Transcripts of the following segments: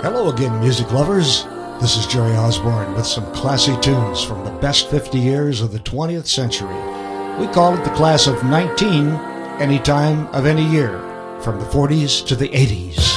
Hello again, music lovers. This is Jerry Osborne with some classy tunes from the best 50 years of the 20th century. We call it the class of 19, any time of any year, from the 40s to the 80s.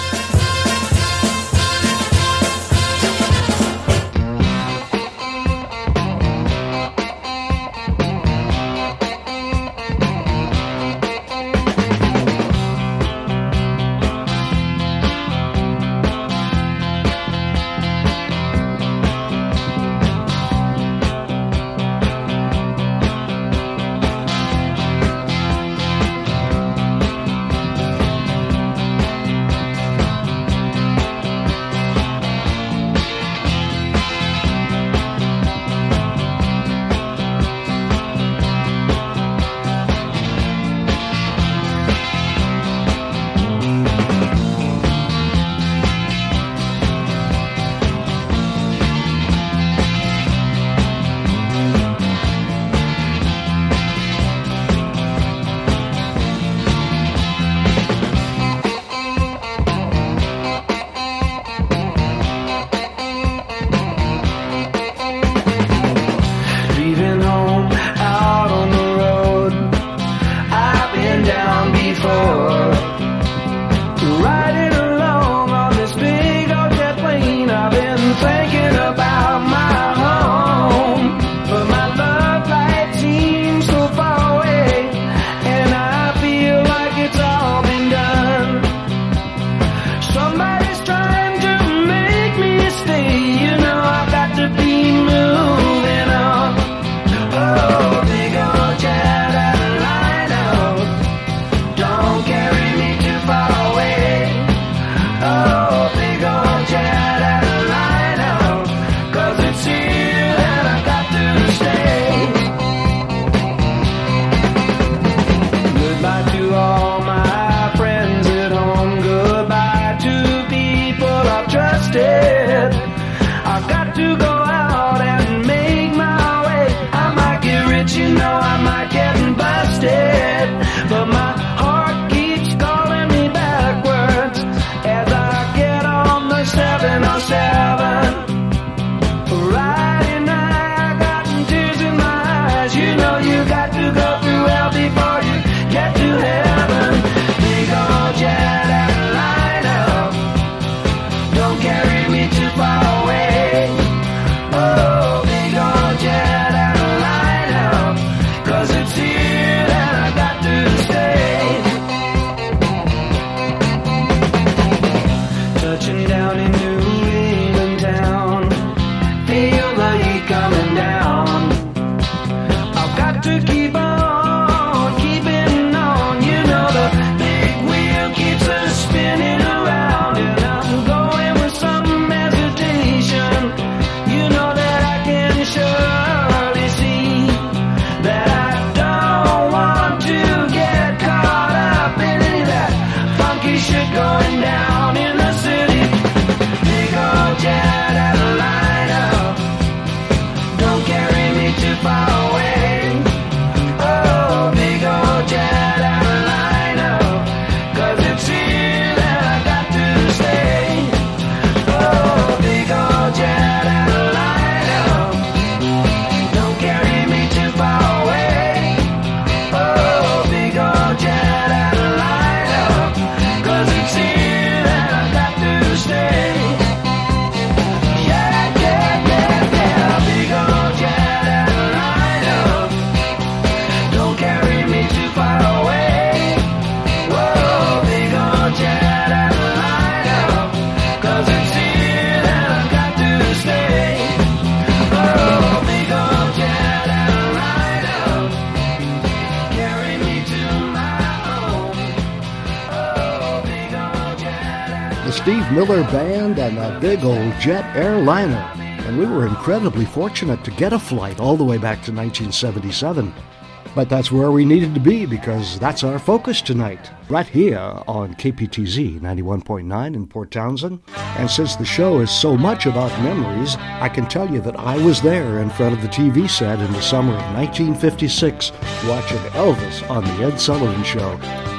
Steve Miller Band and a big old jet airliner. And we were incredibly fortunate to get a flight all the way back to 1977. But that's where we needed to be because that's our focus tonight, right here on KPTZ 91.9 in Port Townsend. And since the show is so much about memories, I can tell you that I was there in front of the TV set in the summer of 1956 watching Elvis on The Ed Sullivan Show.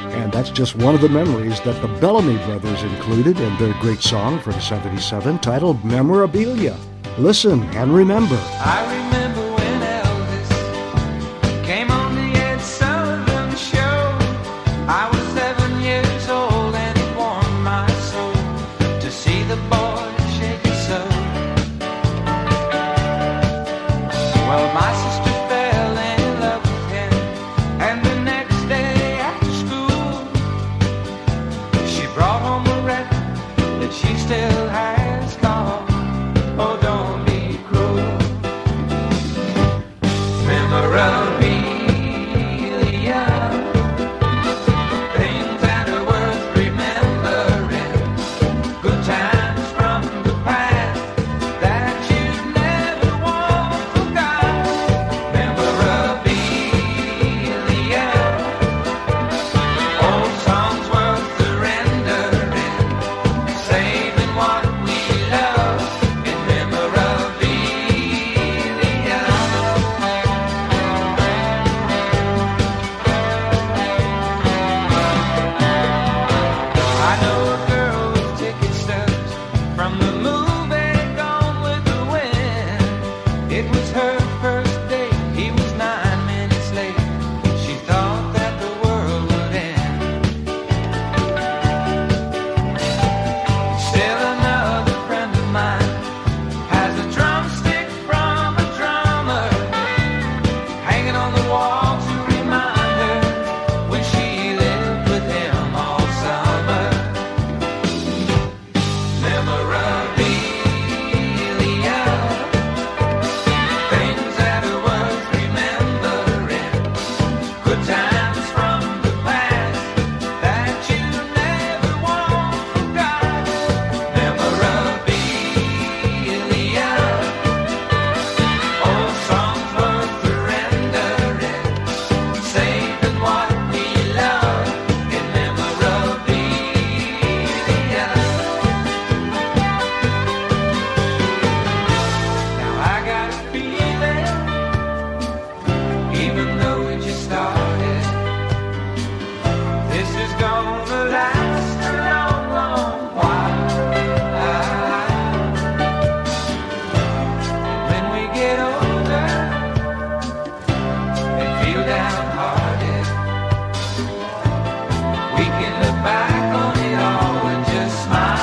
And that's just one of the memories that the Bellamy Brothers included in their great song from '77 titled Memorabilia. Listen and remember. I remember when Elvis came on the Ed Sullivan Show. I was 7 years old and it warmed my soul to see the boy shaking so. Well, my sister fell in love with him, and the next day after school, she brought home a record that she still has called Oh, Don't Be Cruel. Memorabilia, things that are worth remembering, good times from the past that you never want forgot. Memorabilia, old songs worth surrendering, saving what we love in memorabilia. I know a girl with ticket stubs from the movie Gone with the Wind. It was her first date, he was 9 minutes late. She thought that the world would end. Still another friend of mine has a drumstick from a drummer hanging on the wall to remind her when she lived with him all summer. Memorabilia, things that are worth remembering, good times from the past that you never want forgot. Memorabilia, old songs worth surrendering, saving what we love in memorabilia. Now I got a feeling, even though it just started, this is gonna last a long, long while. When we get older and feel downhearted, we can look back on it all and just smile.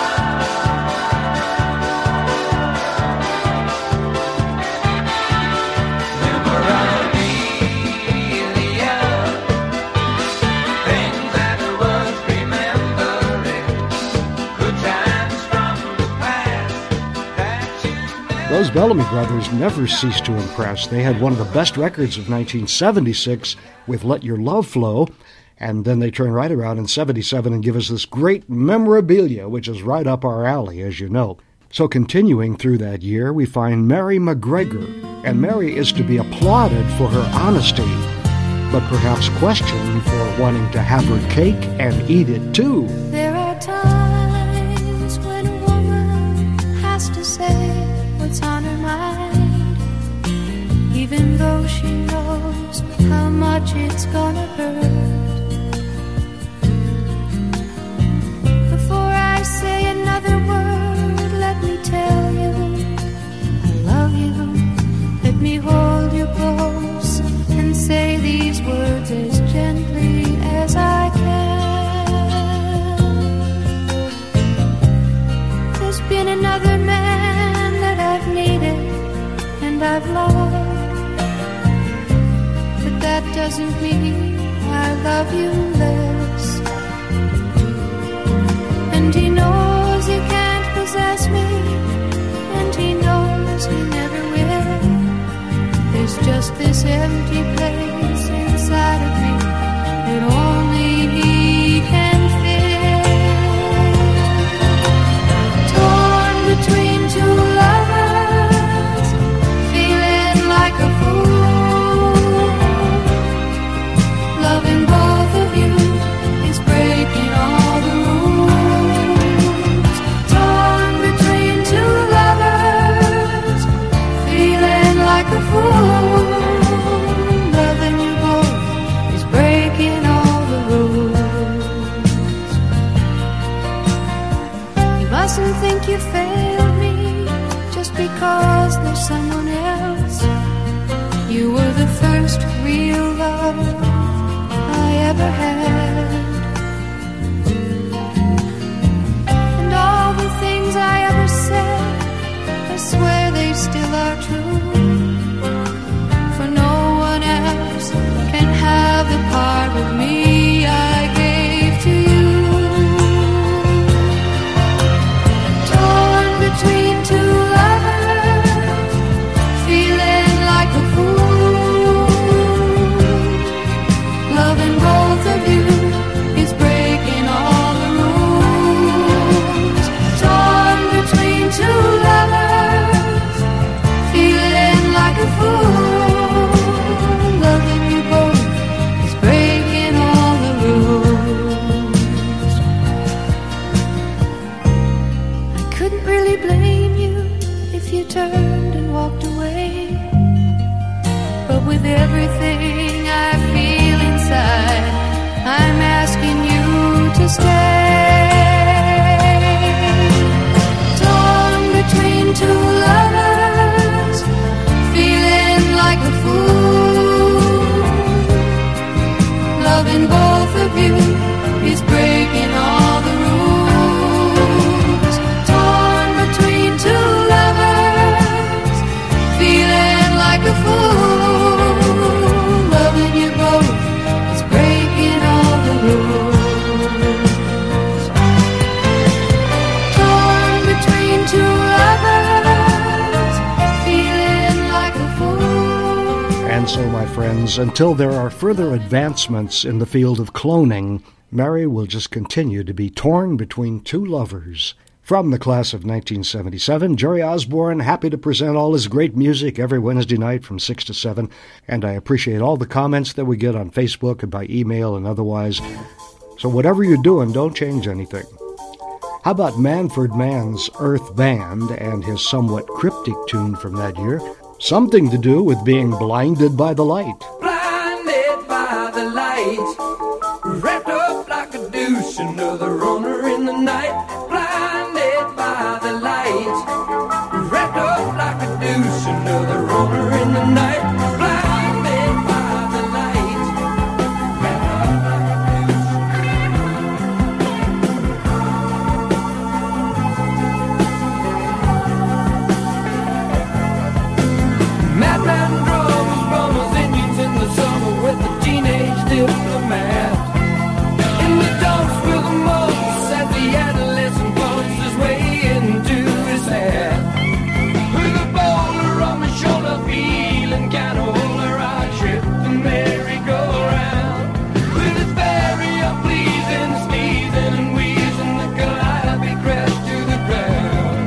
Memorabilia, things that are worth remembering, good times from the past that you never. Those Bellamy Brothers never ceased to impress. They had one of the best records of 1976 with Let Your Love Flow, and then they turn right around in '77 and give us this great Memorabilia, which is right up our alley, as you know. So continuing through that year, we find Mary McGregor, and Mary is to be applauded for her honesty, but perhaps questioned for wanting to have her cake and eat it too. There are times when a woman has to say what's on her mind, even though she knows how much it's gonna hurt. Before I say another word, let me tell you I love you. Let me hold you close and say these words as gently as I can. There's been another man that I've needed and I've loved, but that doesn't mean I love you less. And he knows he can't possess me, and he knows he never will. There's just this empty place inside of me that only he can fill. Torn between two lovers, feeling like a fool. Loving both of you is breaking all the rules. Torn between two lovers, feeling like a fool. Loving mustn't think you failed me just because there's someone else. You were the first real love I ever had. And all the things I ever said, I swear they still are true. For no one else can have the part of me I gave to you. Torn between two lovers, feeling like a fool. Loving both of you is breaking all the rules. Torn between two lovers, feeling like a fool. Loving you both is breaking all the rules. I couldn't really blame you if you turned and walked away. But with everything I feel inside, I'm asking you to stay. Torn between two lovers, feeling like a fool. Loving both of you is breaking all the rules. Torn between two lovers, feeling like a fool. Loving you both is breaking all the rules. Torn between two lovers, feeling like a fool. And so, my friends, until there are further advancements in the field of cloning, Mary will just continue to be torn between two lovers. From the class of 1977, Jerry Osborne, happy to present all his great music every Wednesday night from 6 to 7, and I appreciate all the comments that we get on Facebook and by email and otherwise. So whatever you're doing, don't change anything. How about Manfred Mann's Earth Band and his somewhat cryptic tune from that year, Something to Do with Being Blinded by the Light? Blinded by the light, wrapped up like a douche, another runner in the night. Blinded by the light, wrapped up like a douche, another runner in the night. Blinded by the light, wrapped up like a douche. Madman drums, bummers, Indians in the summer with the teenage diplomat. In the dumps with the mumps as the adolescent pumps his way into his hat. With a boulder on my shoulder, feeling kinda older, I trip the merry-go-round. With his very unpleasing sneezing and wheezing, the calliope crashed to the ground.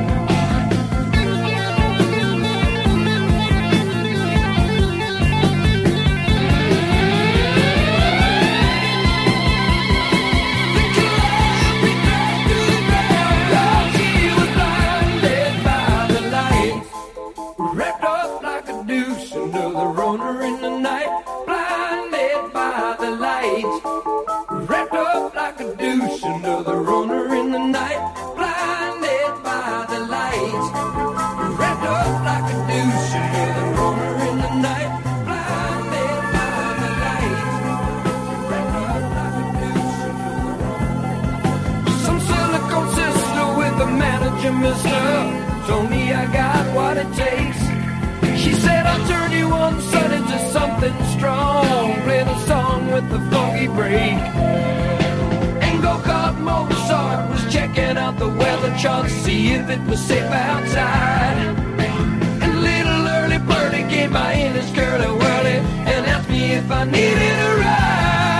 Wrapped up like a douche, another runner in the night. Blinded by the light, wrapped up like a douche, another runner in the night. Blinded by the light, wrapped up like a douche, another runner in the night. Blinded by the light, wrapped up like a douche, another runner. Some silicone sister with a manager, mister, told me I got what it takes. She said I'll turn you on, son, into something strong. Play the song with the funky break. And go-kart Mozart was checking out the weather chart to see if it was safe outside. And little early birdie came by in his curly-whirly and asked me if I needed a ride.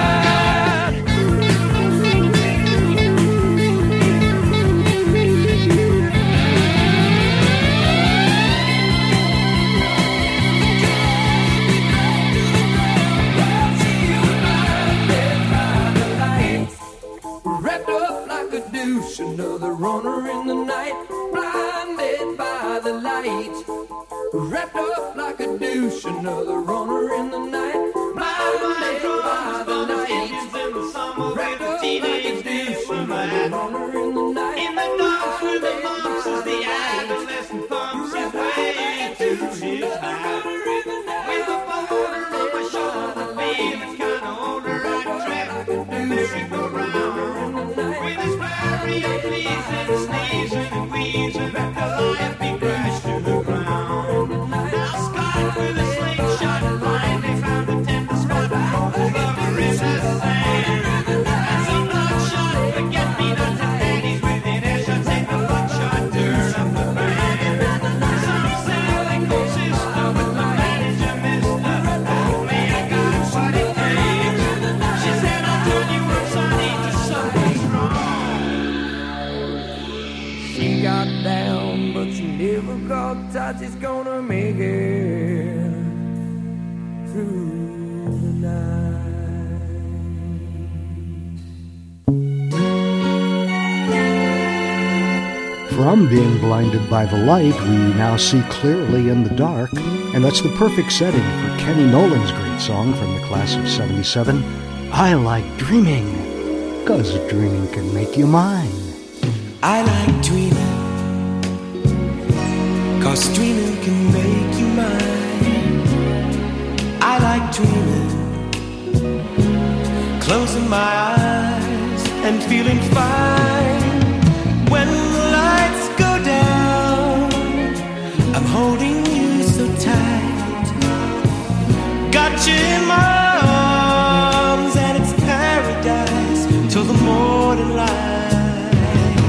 Another runner in the night, blinded by the light. Wrapped up like a douche, another runner in the night, blinded by the light. Wrapped up like a douche, another runner in the night. In the dark. with the mumps as the adolescent pumps his way to his house. With a boulder on my shoulder, feeling kinda older, I tread the merry-go-round. With his flurry of pleasing, sneezing and wheezing, the Calliope crashed to the ground. Now Scott with a slingshot finally found a tender spot over in the sand. And some bloodshot forget-me-nots and panties within earshot, take the buckshot, turn up the band. Some cynical sister with the manager, mister, only I got what it takes. She said, I'll turn you up, sonny, to something strong. She got down, but she never got touch. She's gonna make it through the night. From being blinded by the light, we now see clearly in the dark, and that's the perfect setting for Kenny Nolan's great song from the class of 77, I Like Dreaming, 'cause dreaming can make you mine. I like dreaming, 'cause dreaming can make you mine. I like dreaming, closing my eyes and feeling fine. When the lights go down, I'm holding you so tight. Got you in my arms and it's paradise till the morning light.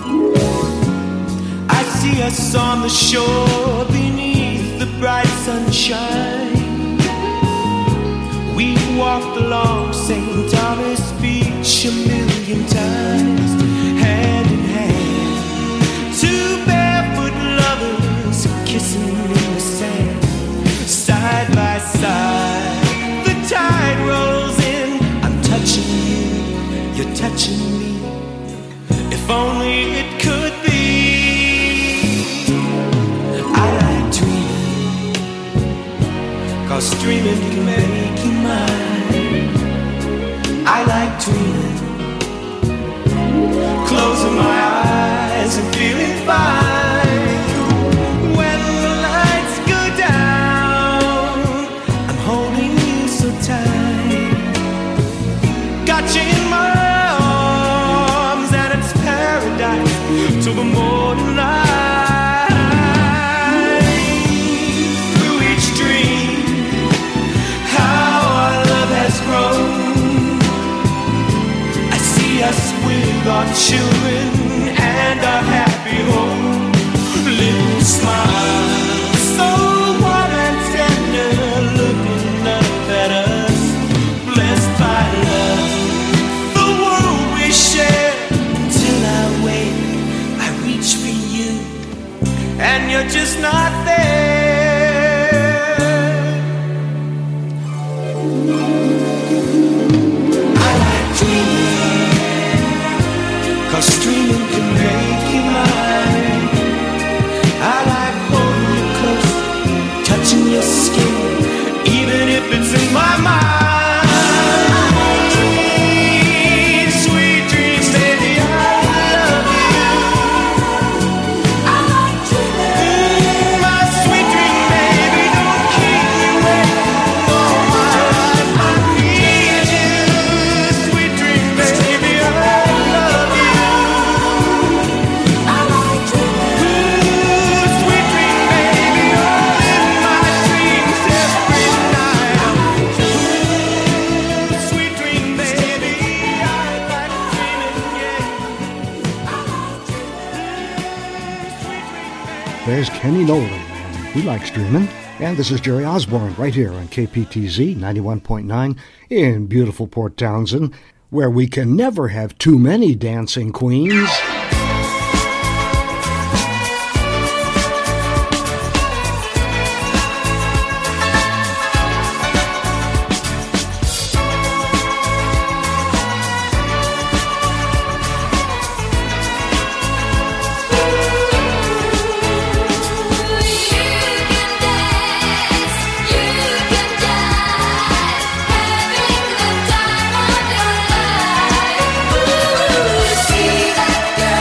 I see us on the shore beneath the bright sunshine. We walked along St. Thomas Beach a million times, hand in hand. Two barefoot lovers kissing in the sand, side by side. The tide rolls in, I'm touching you, you're touching me. If only it could be. I like dreaming, 'cause dreaming can make you mine. I like dreaming, closing my eyes and feeling fine. When the lights go down, I'm holding you so tight. Got you in my arms and it's paradise till the morning light. Through each dream, how our love has grown. I see us with our children and our happy home. Little smile, so warm and tender, looking up at us, blessed by love. The world we share until I wake, I reach for you, and you're just not there. I like dreaming, 'cause dreaming can make you mine. I like holding you close, touching your skin, even if it's in my mind. Sweet dreams, baby, I love you. I like dreaming. My sweet dream, baby, don't keep me waiting all my life. I need you. Sweet dream, baby, I love you. I like dreaming. Sweet dream, baby, all in my dreams every night. Sweet dream, baby, I like dreaming, yeah. Sweet dream, baby. There's Kenny Nolan, and he likes dreaming. And this is Jerry Osborne right here on KPTZ 91.9 in beautiful Port Townsend, where we can never have too many dancing queens. See that girl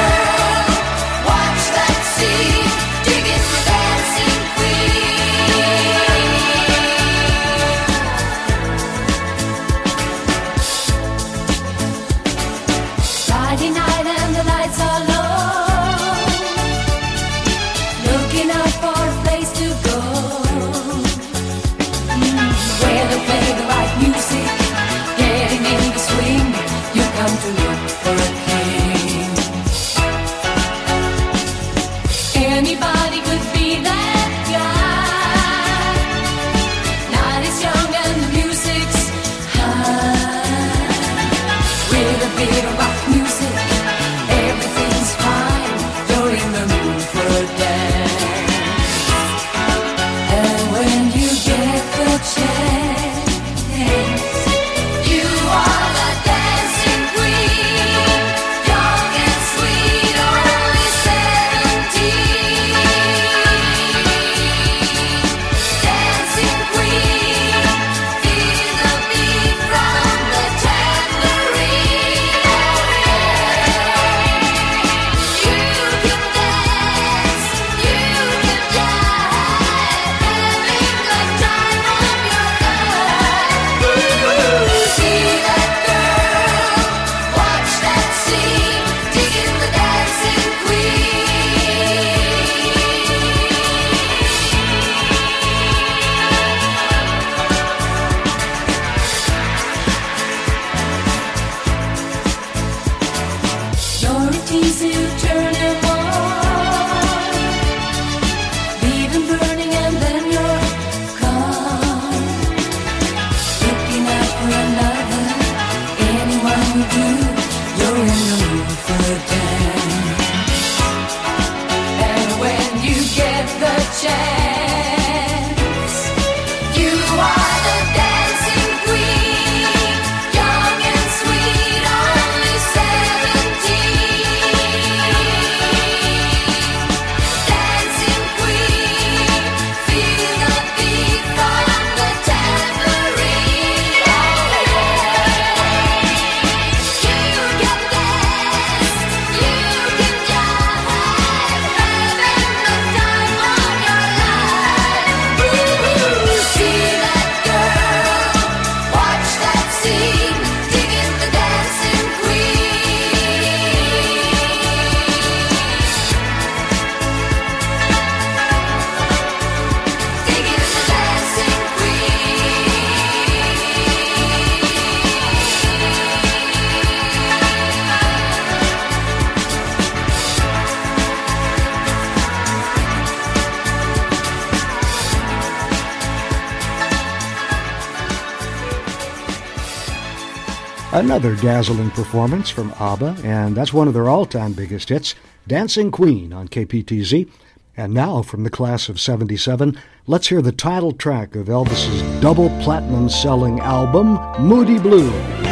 Anybody could be that guy. Night is young and the music's high. With a bit of rock music, everything's fine. You're in the mood for a dance. And when you get the chance, you are the dancing queen. Young and sweet, only 17. Dancing queen, feel the beat from the tambourine. You can dance, you can jive, having the time of your life. See that girl, watch that scene, digging the dancing queen. Your routine to turn him on, leave him burning and then you're gone. Looking out for another, anyone will do. You're in the mood for a dance. And when you get the chance, you are the dancing queen. Young and sweet, only 17. Dancing queen, feel the beat from the tambourine. You can dance, you can jive, having the time of your life. See that girl, watch that scene, digging the dancing queen. Digging the dancing Another dazzling performance from ABBA, and that's one of their all-time biggest hits, Dancing Queen on KPTZ. And now, from the class of 77, let's hear the title track of Elvis's double platinum-selling album, Moody Blue.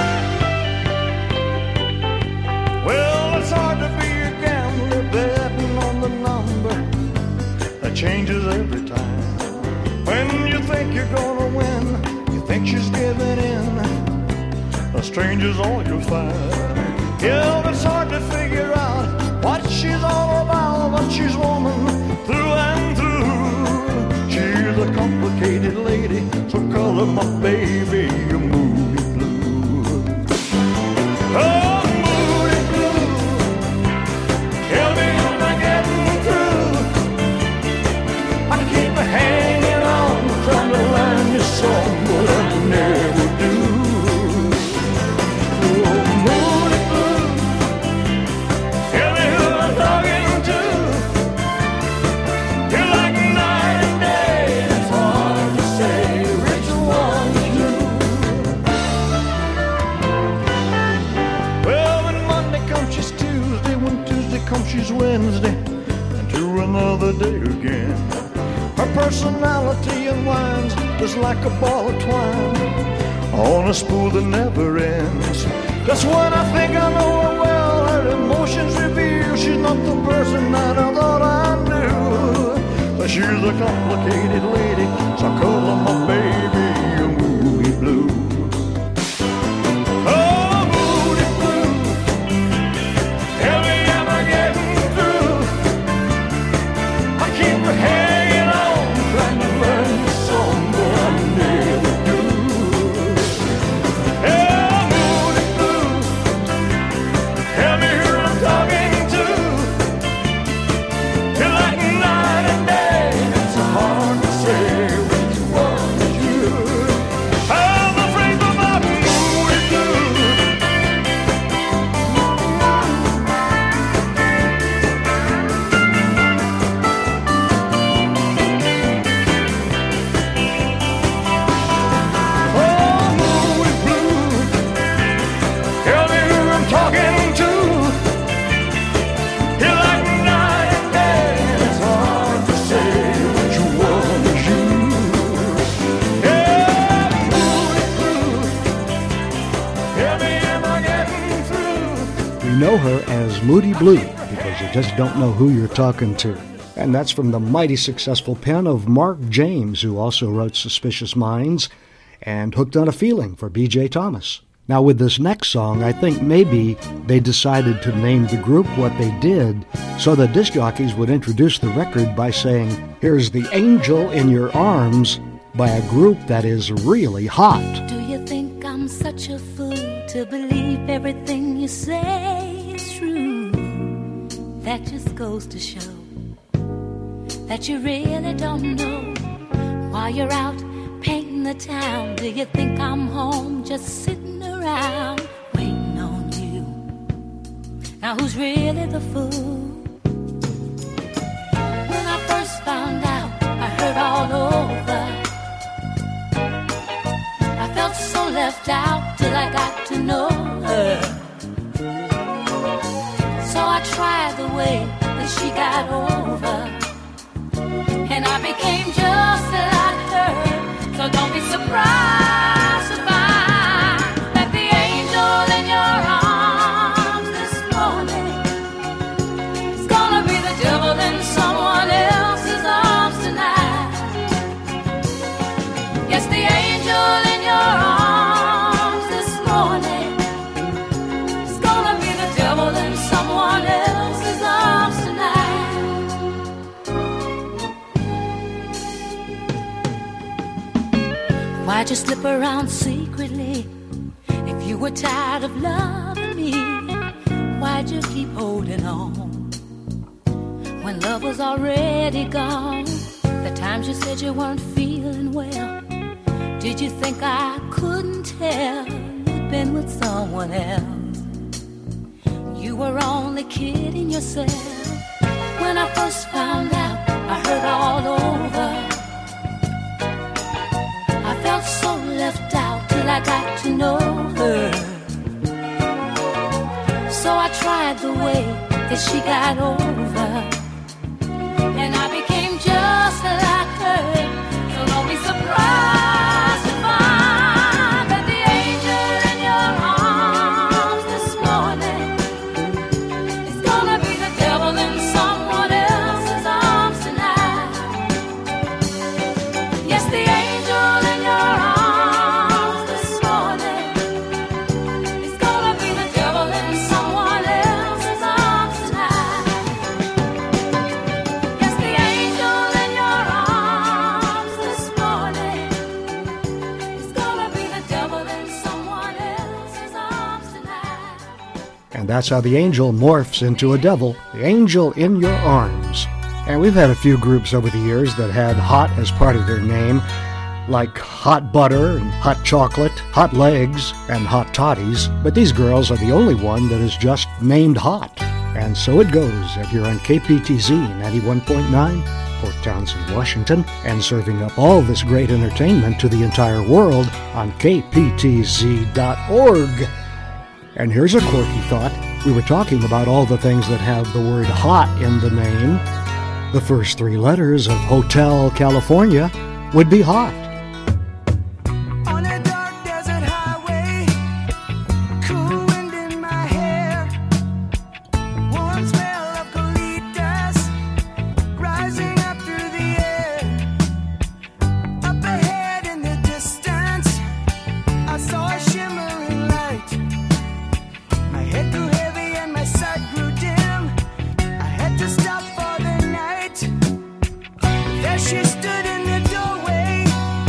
Well, it's hard to be a gambler betting on the number that changes every time. When you think you're gonna win, you think she's giving in. A stranger's all you'll find. Yeah, it's hard to figure out what she's all about, but she's woman through and through. She's a complicated lady, so color my baby a moody blue. Oh, moody blue, tell me am I getting through? I keep hanging on, trying to learn your song, but I never do. She's Wednesday and to another day again. Her personality unwinds just like a ball of twine on a spool that never ends. Just when I think I know her well, her emotions reveal she's not the person that I thought I knew. But she's a complicated lady, so I call her my baby a moody blue. Hanging on, trying to learn the song, but I never do. Yeah, moody blue, tell me who I'm talking to. Feel like night and day, it's hard to say which one Moody Blue because you just don't know who you're talking to. And that's from the mighty successful pen of Mark James, who also wrote Suspicious Minds and Hooked on a Feeling for B.J. Thomas. Now with this next song, I think maybe they decided to name the group what they did so the disc jockeys would introduce the record by saying, here's The Angel in Your Arms by a group that is really hot. Do you think I'm such a fool to believe everything you say is true? That just goes to show that you really don't know. While you're out painting the town, do you think I'm home just sitting around waiting on you? Now who's really the fool? When I first found out, I heard all over. I felt so left out till I got to know her. So I tried the way that she got over, and I became just like her. So don't be surprised to find that the angel in your arms this morning is gonna be the devil in someone else's arms tonight. Yes, the angel in your arms this morning is gonna be the devil in someone else's arms tonight. Why'd you slip around secretly? If you were tired of loving me, why'd you keep holding on when love was already gone? The times you said you weren't feeling well, did you think I couldn't tell you'd been with someone else? You were only kidding yourself. When I first found out, I heard all over. I felt so left out till I got to know her. So I tried the way that she got over, and I became just like her. So don't be surprised to find that the angel in your arms this morning is gonna be the devil in someone else's arms tonight. Yes, the angel in your arms this morning is gonna be the devil in someone else's arms tonight. Yes, the angel in your arms this morning is gonna be the devil in someone else's arms tonight. And that's how the angel morphs into a devil, the angel in your arms. And we've had a few groups over the years that had hot as part of their name, like Hot Butter and Hot Chocolate, Hot Legs, and Hot Toddies. But these girls are the only one that is just named Hot. And so it goes if you're on KPTZ 91.9, Port Townsend, Washington, and serving up all this great entertainment to the entire world on kptz.org. And here's a quirky thought. We were talking about all the things that have the word hot in the name. The first three letters of Hotel California would be hot. On a dark desert highway, cool wind in my hair, warm smell of colitas rising up through the air. Up ahead in the distance, I saw a shimmering light. My head grew heavy and my sight grew dim. I had to stop for the night. There she stood in the doorway,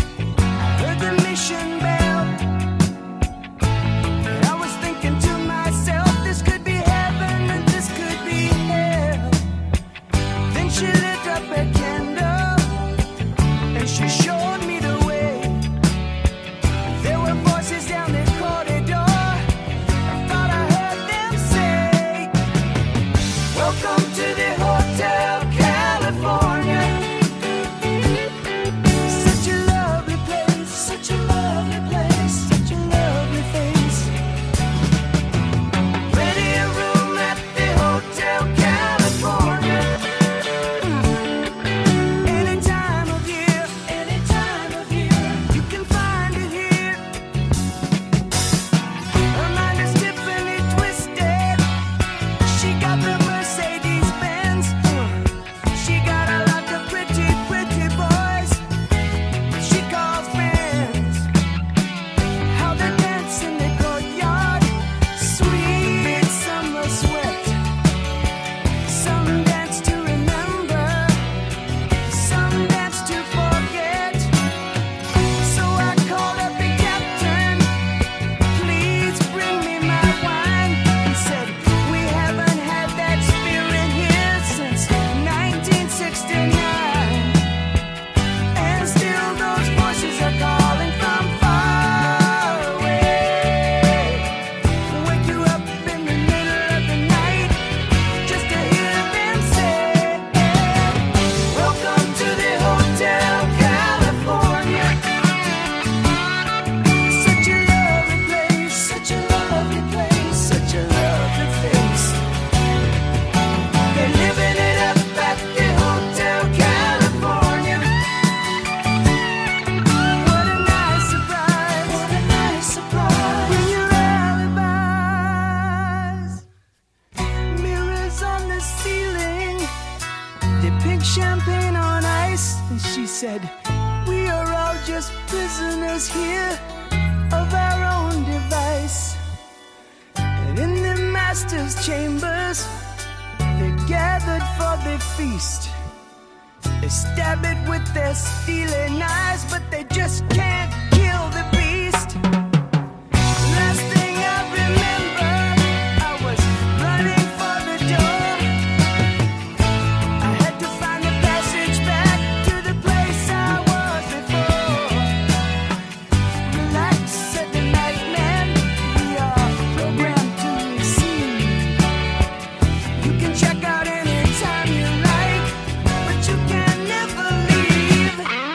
drank champagne on ice, and she said, we are all just prisoners here of our own device. And in the master's chambers, they gathered for the feast. They stab it with their steely knives, but they just can't kill the beast. Last thing I remember, I was running for the door. I had to find a passage back to the place I was before. Relax, said the night man, we are programmed to receive. You can check out anytime you like, but you can never leave.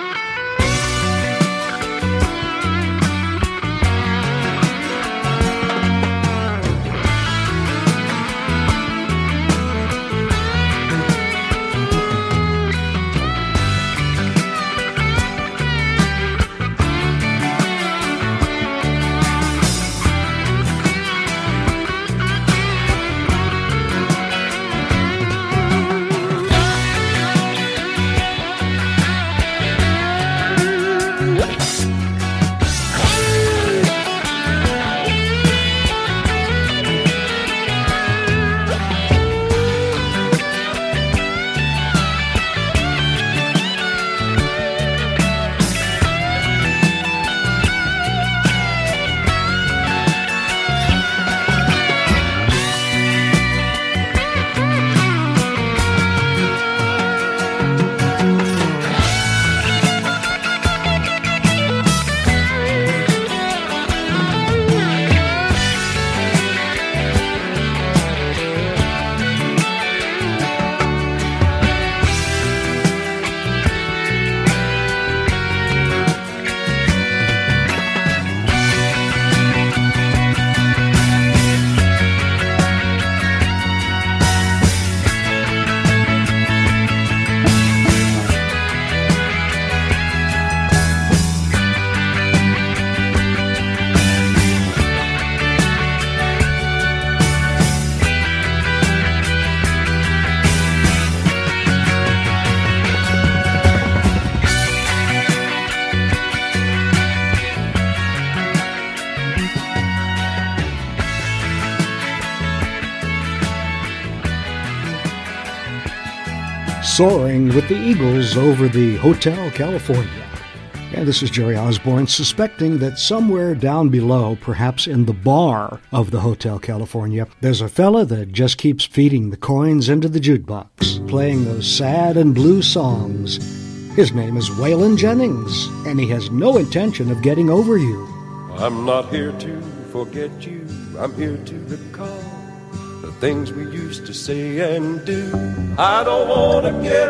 Soaring with the Eagles over the Hotel California. And this is Jerry Osborne, suspecting that somewhere down below, perhaps in the bar of the Hotel California, there's a fella that just keeps feeding the coins into the jukebox, playing those sad and blue songs. His name is Waylon Jennings, and he has no intention of getting over you. I'm not here to forget you, I'm here to recall the things we used to say and do. I don't want to get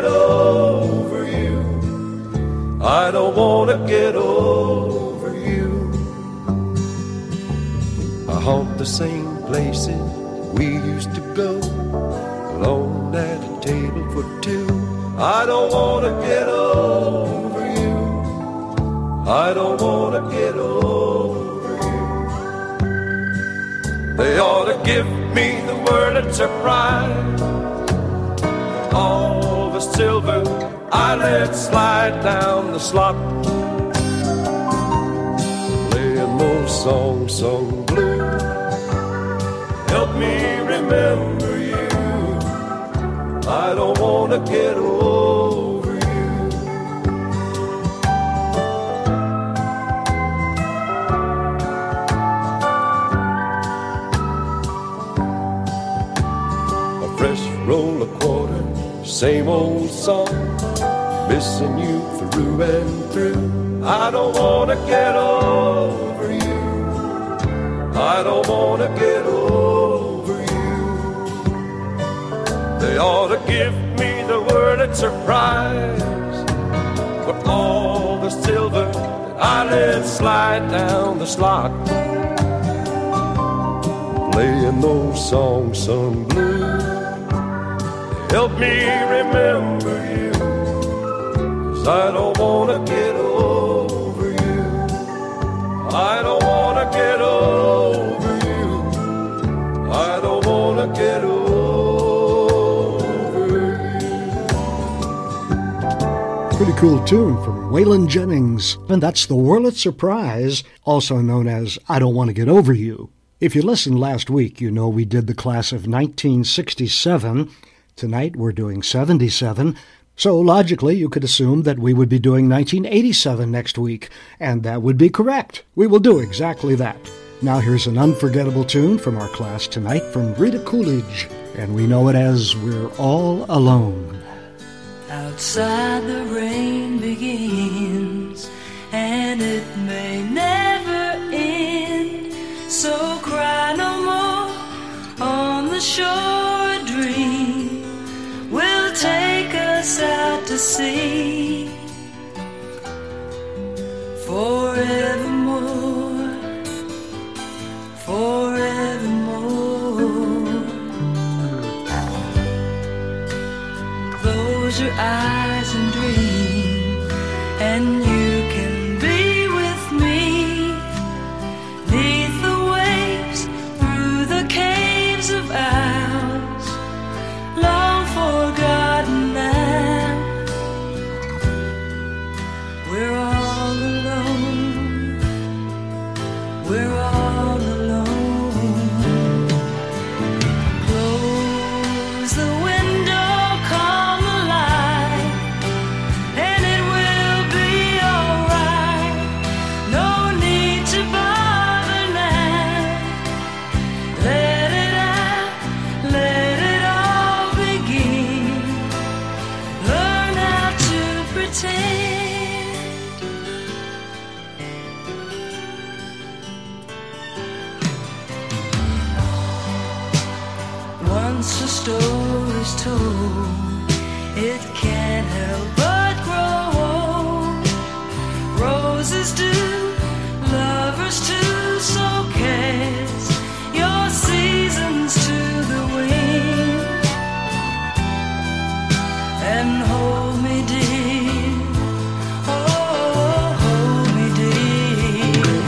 over you, I don't want to get over you. I haunt the same places we used to go, alone at a table for two. I don't want to get over you, I don't want to get over you. They ought to give me the word of surprise, all the silver I let slide down the slot, playing those songs sung blue. Help me remember you, I don't want to get over you. A fresh roll of quarters, same old song, missing you through and through. I don't want to get over you, I don't want to get over you. They ought to give me the word of surprise for all the silver that I let slide down the slot, playing those songs sung blue. Help me remember you, 'cause I don't want to get over you, I don't want to get over you, I don't want to get over you. Pretty cool tune from Waylon Jennings, and that's The Wurlitzer Surprise, also known as I Don't Want to Get Over You. If you listened last week, you know we did the class of 1967. Tonight we're doing 77, so logically you could assume that we would be doing 1987 next week, and that would be correct. We will do exactly that. Now here's an unforgettable tune from our class tonight from Rita Coolidge, and we know it as We're All Alone. Outside the rain begins, and it may never end. So cry no more on the shore. A dream will take us out to sea forevermore, forevermore. Close your eyes and dream, and you can be with me. Neath the waves, through the caves of ours, long forgotten now. We're all alone, we're all alone. Close the window, come alive, and it will be alright. No need to bother now. Let it out, let it all begin. Learn how to pretend. Once a story's told, it can't help but grow old. Roses do, lovers too, so cast your seasons to the wind and hold me dear, oh, hold me dear.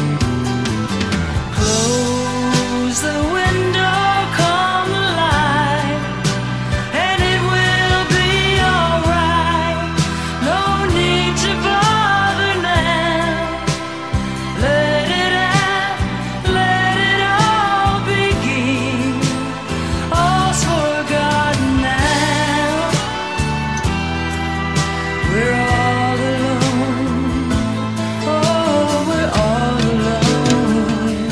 Close the window, come alive, and it will be alright. No need to bother now. Let it out, let it all begin. All's forgotten now. We're all alone. Oh, we're all alone.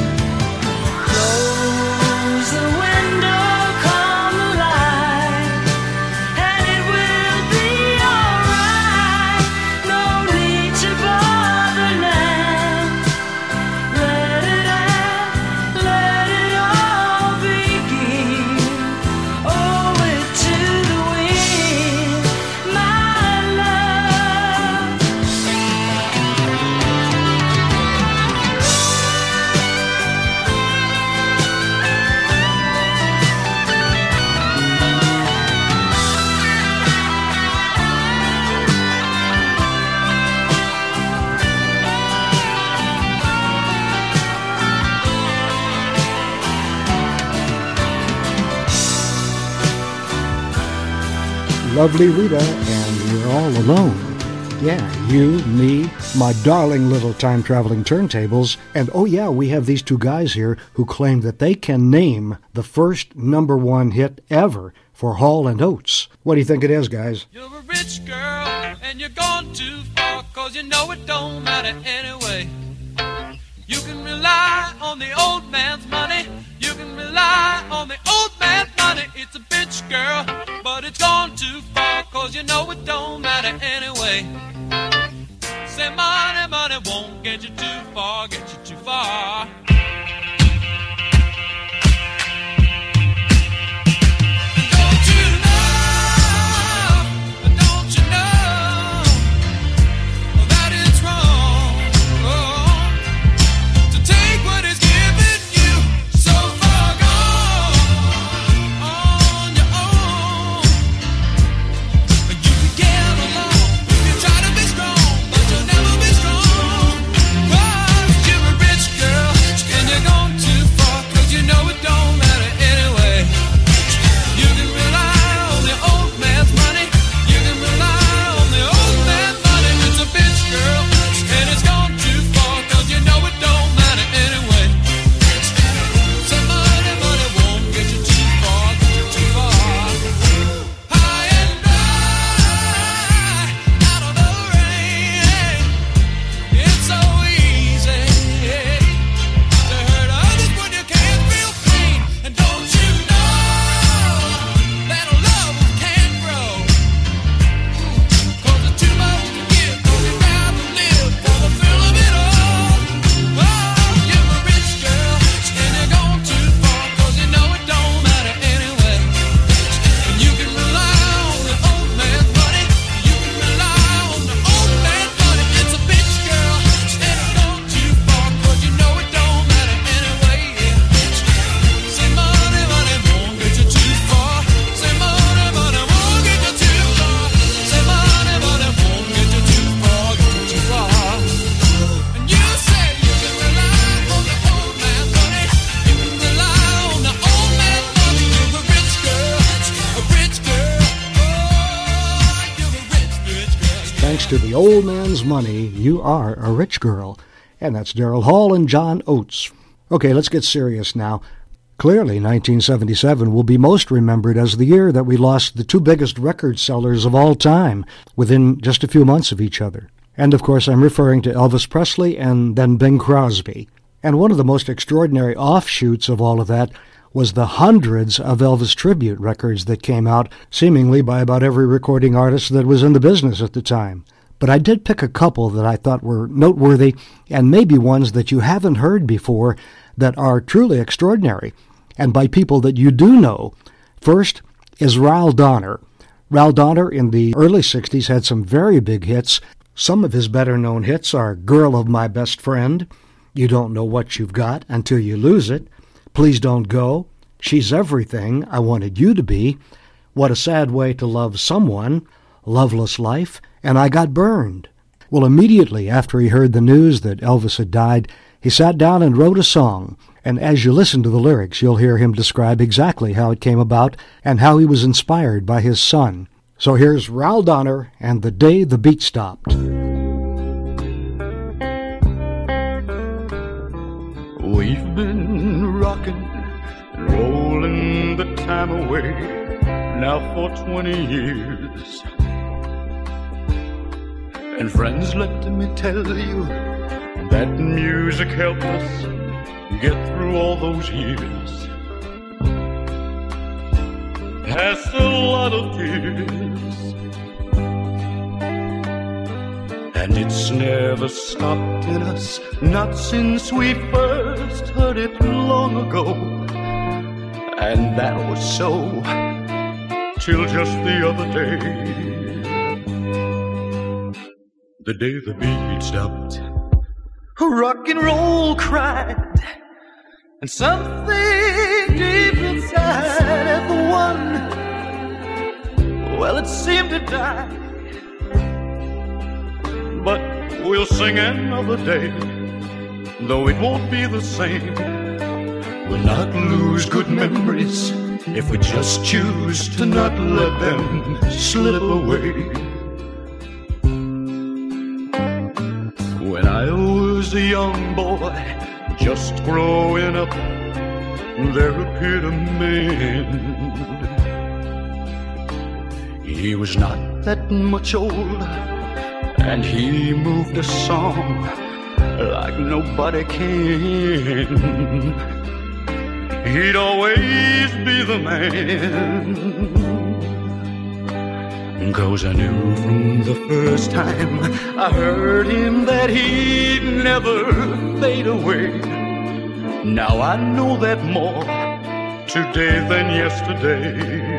Close the window, come alive, and it will be alright. No need to bother now. Let it out, let it all begin. Owe it to the wind, my love. Lovely Rita, and We're All Alone. Yeah, you, me, my darling little time-traveling turntables, and oh yeah, we have these two guys here who claim that they can name the first #1 hit ever for Hall & Oates. What do you think it is, guys? You're a rich girl and you're gone too far, 'cause you know it don't matter anyway. You can rely on the old man's money, you can rely on the old man's money. It's a bitch, girl, but it's gone too far, 'cause you know it don't matter anyway. Say money, money won't get you too far, get you too far. Don't you know that it's wrong to take what is given you so far gone on your own. You can get along if you try to be strong, but you'll never be strong. 'Cause you're a rich girl, thanks to the old man's money, you are a rich girl. And that's Daryl Hall and John Oates. Okay, let's get serious now. Clearly, 1977 will be most remembered as the year that we lost the two biggest record sellers of all time within just a few months of each other. And of course, I'm referring to Elvis Presley and then Bing Crosby. And one of the most extraordinary offshoots of all of that was the hundreds of Elvis tribute records that came out, seemingly by about every recording artist that was in the business at the time. But I did pick a couple that I thought were noteworthy, and maybe ones that you haven't heard before that are truly extraordinary, and by people that you do know. First is Ral Donner. Ral Donner in the early 60s had some very big hits. Some of his better-known hits are Girl of My Best Friend, You Don't Know What You've Got Until You Lose It, Please Don't Go, She's Everything I Wanted You to Be, What a Sad Way to Love Someone, Loveless Life, and I Got Burned. Well, immediately after he heard the news that Elvis had died, he sat down and wrote a song, and as you listen to the lyrics, you'll hear him describe exactly how it came about and how he was inspired by his son. So here's Ral Donner and The Day the Beat Stopped. We've been rocking and rolling the time away now for 20 years. And friends, let me tell you that music helped us get through all those years. Past a lot of tears, and it's never stopped in us, not since we first heard it long ago. And that was so till just the other day. The day the beat stopped, rock and roll cried, and something deep inside everyone, well, it seemed to die. But we'll sing another day, though it won't be the same. We'll not lose good memories if we just choose to not let them slip away. When I was a young boy, just growing up, there appeared a man. He was not that much older, and he moved a song like nobody can. He'd always be the man, 'cause I knew from the first time I heard him that he'd never fade away. Now I know that more today than yesterday.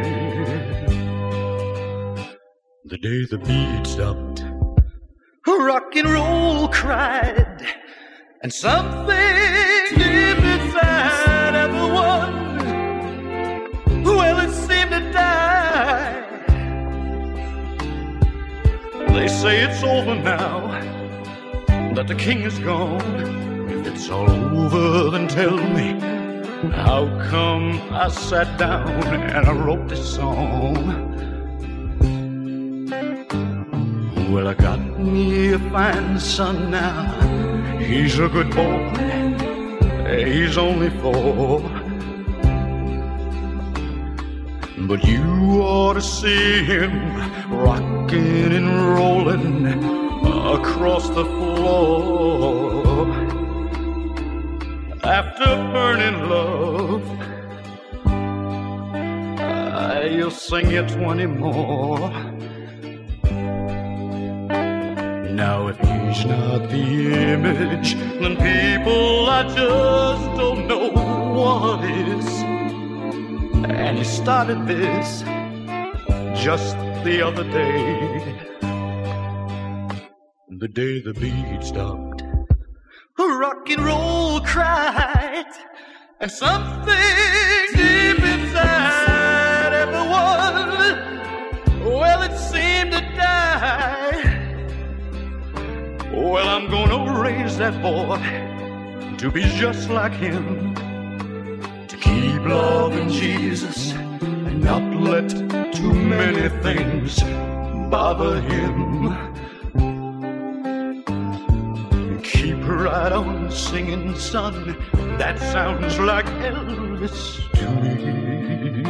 The day the beat stopped, rock and roll cried, and something deep inside everyone, well, it seemed to die. They say it's over now, that the king is gone. If it's all over, then tell me, how come I sat down and I wrote this song? Well, I got me a fine son now. He's a good boy. He's only 4. But you ought to see him rocking and rolling across the floor. After burning love, I'll sing you 20 more. Now if he's not the image, then people, I just don't know what is. And he started this just the other day. The day the beat stopped, rock and roll cried, and something deep inside everyone, well, it seemed to die. Well, I'm gonna raise that boy to be just like him, to keep loving Jesus and not let too many things bother him. on singing, son. That sounds like Elvis to me.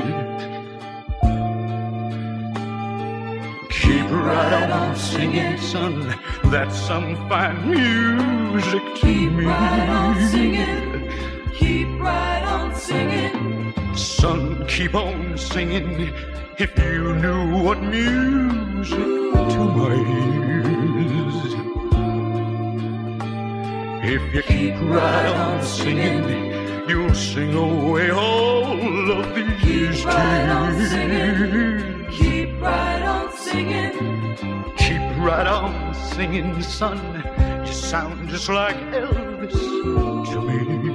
Keep right on singing, son. That's some fine music to me. Keep right on singing. Keep right on singing. Son, keep on singing. If you knew what music to my ears. If you keep right on singing, you'll sing away all of these tears. Keep right on singing. Keep right on singing, son. You sound just like Elvis to me.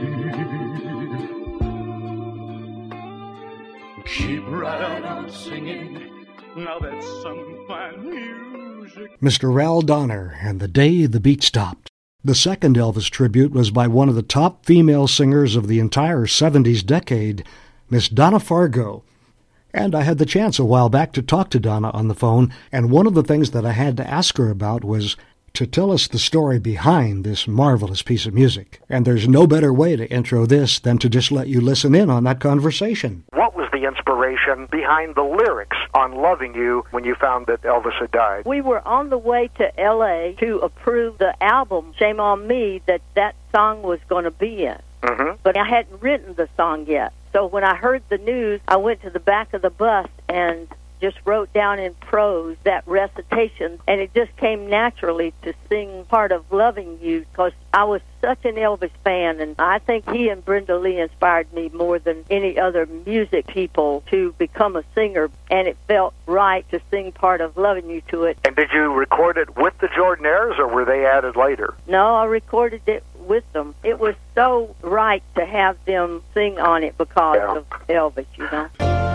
Keep right on singing. Now that's some fine music. Mr. Ral Donner and The Day the Beat Stopped. The second Elvis tribute was by one of the top female singers of the entire 70s decade, Miss Donna Fargo. And I had the chance a while back to talk to Donna on the phone, and one of the things that I had to ask her about was to tell us the story behind this marvelous piece of music. And there's no better way to intro this than to just let you listen in on that conversation. What was the inspiration behind the lyrics on Loving You when you found that Elvis had died? We were on the way to L.A. to approve the album, Shame on Me, that song was going to be in. Mm-hmm. But I hadn't written the song yet. So when I heard the news, I went to the back of the bus and just wrote down in prose that recitation, and it just came naturally to sing part of Loving You because I was such an Elvis fan, and I think he and Brenda Lee inspired me more than any other music people to become a singer, and it felt right to sing part of Loving You to it. And did you record it with the Jordanaires, or were they added later? No, I recorded it with them. It was so right to have them sing on it because of Elvis, you know.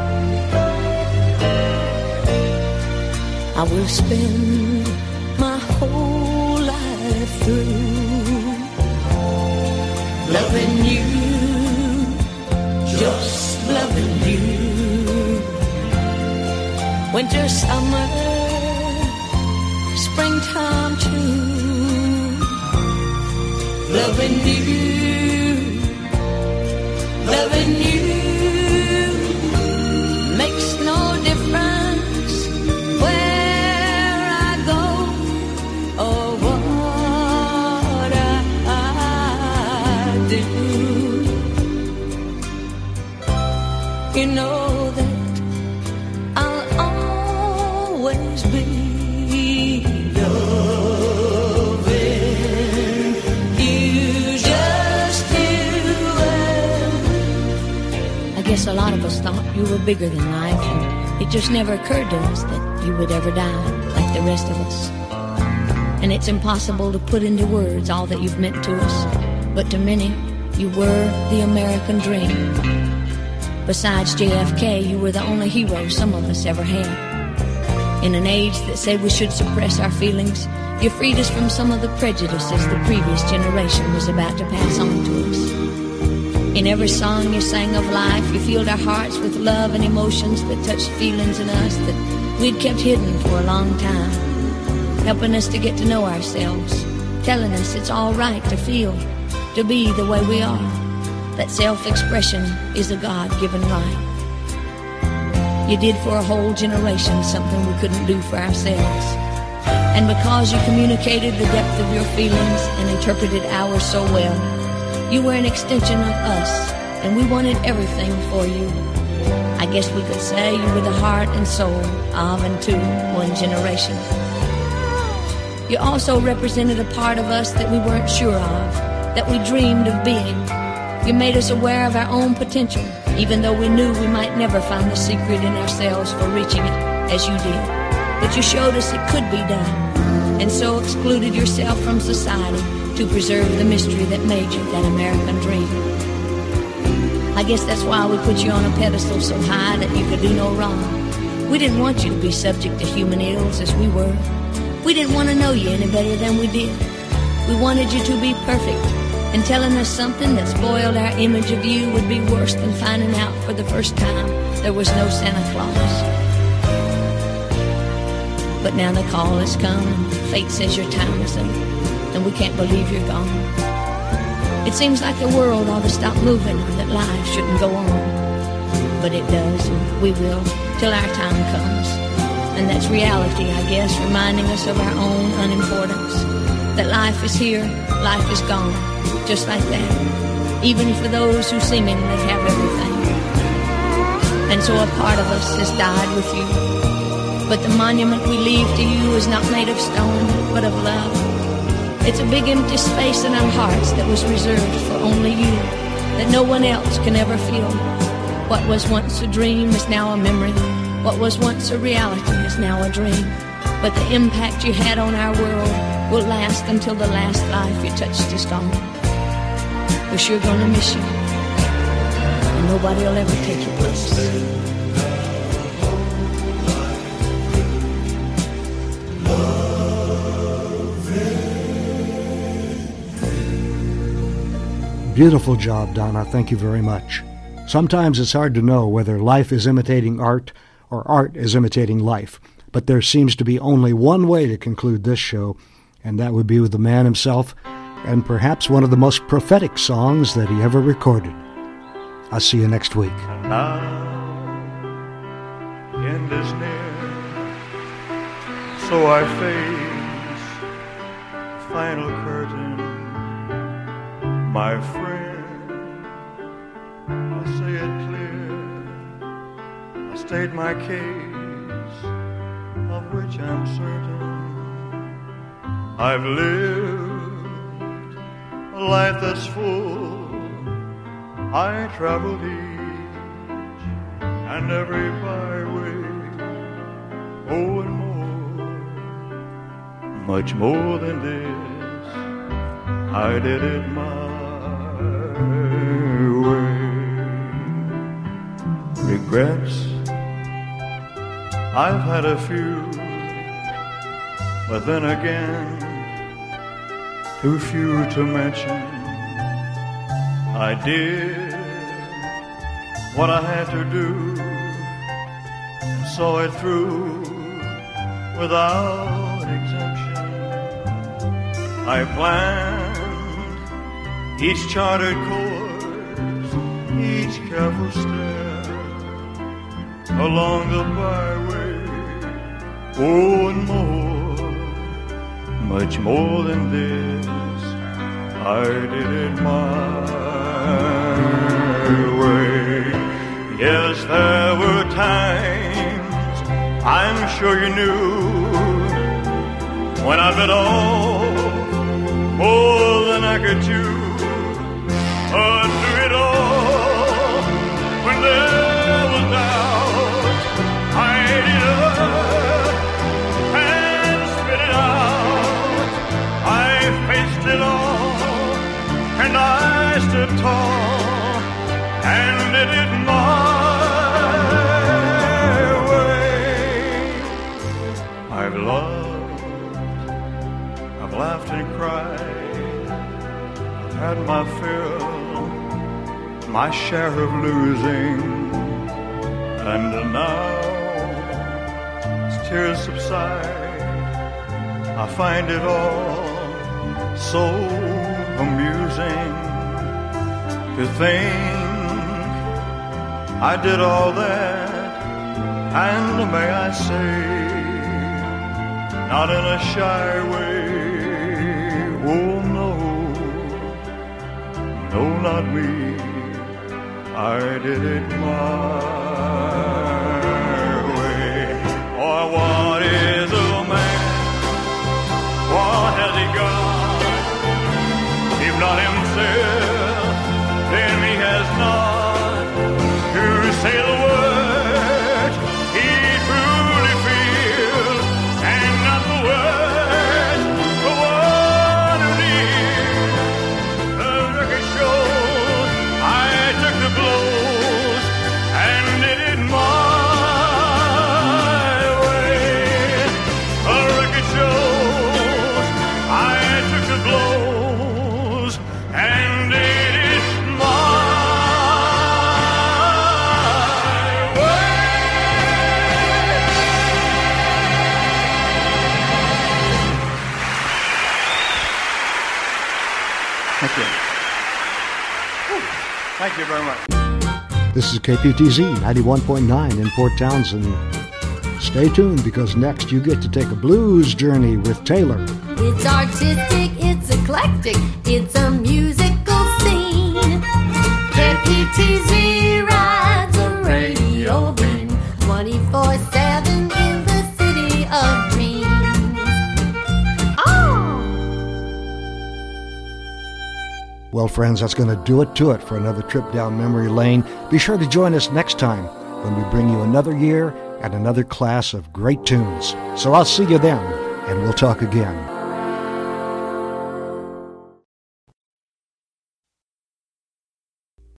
I will spend my whole life through loving you, just loving you. Winter, summer, springtime too. Loving you, loving you makes no difference where I go or what I do. You know that I'll always be loving you, just you and I guess a lot of us thought you were bigger than life, and it just never occurred to us that you would ever die like the rest of us. And it's impossible to put into words all that you've meant to us, but to many, you were the American dream. Besides JFK, you were the only hero some of us ever had. In an age that said we should suppress our feelings, you freed us from some of the prejudices the previous generation was about to pass on to us. In every song you sang of life, you filled our hearts with love and emotions that touched feelings in us that we'd kept hidden for a long time, helping us to get to know ourselves, telling us it's all right to feel, to be the way we are, that self-expression is a God-given right. You did for a whole generation something we couldn't do for ourselves. And because you communicated the depth of your feelings and interpreted ours so well, you were an extension of us, and we wanted everything for you. I guess we could say you were the heart and soul of and to one generation. You also represented a part of us that we weren't sure of, that we dreamed of being. You made us aware of our own potential, even though we knew we might never find the secret in ourselves for reaching it, as you did. But you showed us it could be done, and so excluded yourself from society to preserve the mystery that made you that American dream. I guess that's why we put you on a pedestal so high that you could do no wrong. We didn't want you to be subject to human ills as we were. We didn't want to know you any better than we did. We wanted you to be perfect, and telling us something that spoiled our image of you would be worse than finding out for the first time there was no Santa Claus. But now the call has come, and fate says your time is up, and we can't believe you're gone. It seems like the world ought to stop moving, or that life shouldn't go on. But it does, and we will, till our time comes. And that's reality, I guess, reminding us of our own unimportance. That life is here, life is gone, just like that. Even for those who seemingly have everything. And so a part of us has died with you. But the monument we leave to you is not made of stone, but of love. It's a big empty space in our hearts that was reserved for only you, that no one else can ever feel. What was once a dream is now a memory. What was once a reality is now a dream. But the impact you had on our world will last until the last life you touched is gone. We're sure gonna miss you, and nobody will ever take your place. Beautiful job, Donna. Thank you very much. Sometimes it's hard to know whether life is imitating art or art is imitating life. But there seems to be only one way to conclude this show, and that would be with the man himself, and perhaps one of the most prophetic songs that he ever recorded. I'll see you next week. And now, end is near, so I face final curtain. My friend, I'll say it clear, I state my case, of which I'm certain. I've lived a life that's full. I traveled each and every byway, oh, and more, much more than this. I did it my way. Regrets, I've had a few, but then again, too few to mention. I did what I had to do, and saw it through without exemption. I planned each charted course, each careful step along the byway, oh, and more, much more than this. I did it my way. Yes, there were times, I'm sure you knew, when I bit off more than I could chew. But through it all, when there was doubt, I ate it up and spit it out. I faced it all, and I stood tall and did it my way. I've loved, I've laughed and cried, I've had my fill, my share of losing, and now as tears subside, I find it all so amusing to think I did all that, and may I say, not in a shy way, oh no, no, not me, I did it my way. Or what is a man? What has he got? If not himself, then he has not to say the words he truly feels, and not the words the one who needs. The record shows I took the blows and Thank you very much. This is KPTZ 91.9 in Port Townsend. Stay tuned because next you get to take a blues journey with Taylor. It's artistic, it's eclectic, it's a musical scene. KPTZ rides a radio beam 24/7 in the city of dreams. Oh! Well, friends, that's going to do it to it for another trip down memory lane. Be sure to join us next time when we bring you another year and another class of great tunes. So I'll see you then, and we'll talk again.